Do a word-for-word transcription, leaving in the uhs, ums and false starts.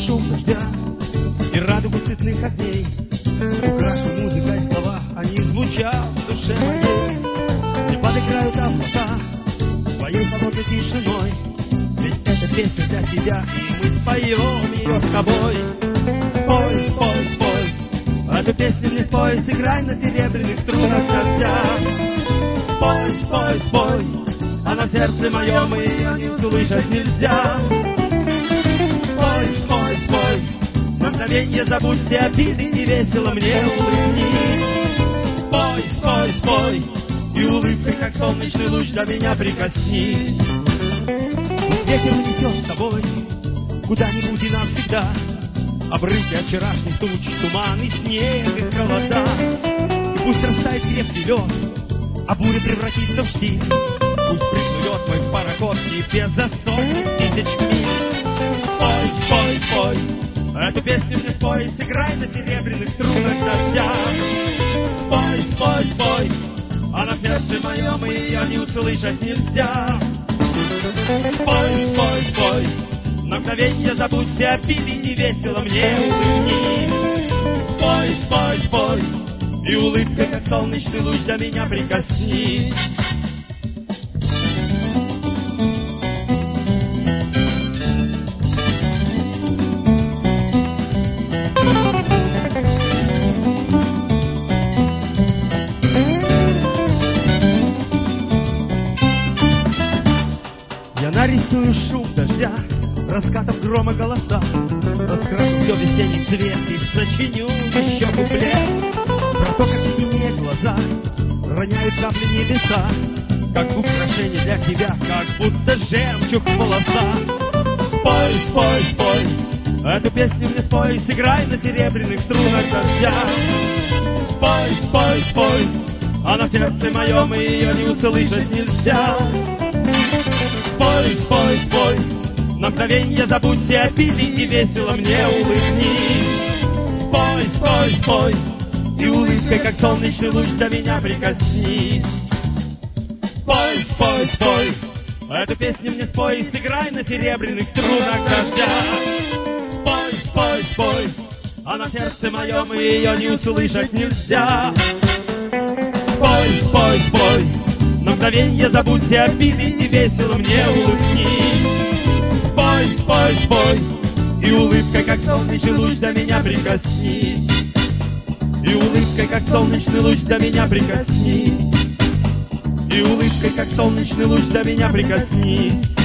шум дождя и радугу цветных огней. Украшен музыкой слова, они звучат в душе моей. Не подыграют облака своей холодной тишиной, ведь эта песня для тебя, и мы споем ее с тобой. Спой, спой, спой, эту песню мне спой, сыграй на серебряных струнах дождя. Спой, спой, спой, она в сердце моем, и ее не услышать нельзя. Спой, спой, спой, на мгновенье забудь все обиды и весело мне улыбнись. Спой, спой, спой, и улыбкой, как солнечный луч, до меня прикоснись. Пусть ветер унесет с собой куда-нибудь и навсегда обрывки от вчерашних туч, туман и снег, и холода. И пусть растает крепкий лед, а буря превратится в штиль. Пусть приплывет мой пароход и без сотни тысяч миль. Спой, спой, спой, эту песню мне спой, сыграй на серебряных струнах дождя. Спой, спой, спой, она в сердце моем, и ее не услышать нельзя. Спой, спой, спой, на мгновенье забудь все обиды и весело мне улыбнись. Спой, спой, спой, и улыбкой, как солнечный луч, до меня прикоснись. Я нарисую шум дождя, раскатом грома голоса, раскрашу все весенний цвет и сочиню еще куплет. Про то, как синие глаза роняют капли небеса, как украшение для тебя, как будто жемчуг в волосах. Спой, спой, спой, эту песню мне спой, сыграй на серебряных струнах дождя. Спой, спой, спой, она в сердце моем, и ее не услышать нельзя. Спой, спой, спой, на мгновенье забудь все обиды и весело мне улыбнись. Спой, спой, спой, и улыбкой, как солнечный луч, до меня прикоснись. Спой, спой, спой, эту песню мне спой, сыграй на серебряных струнах дождя. Спой, спой, спой, она в сердце моем, и ее не услышать нельзя. Спой, спой, спой, на мгновенье забудь все обиды и весело мне улыбнись. Спой, спой, спой, и улыбкой, как солнечный луч, до меня прикоснись. И улыбкой, как солнечный луч, до меня прикоснись. И улыбкой, как солнечный луч, до меня прикоснись.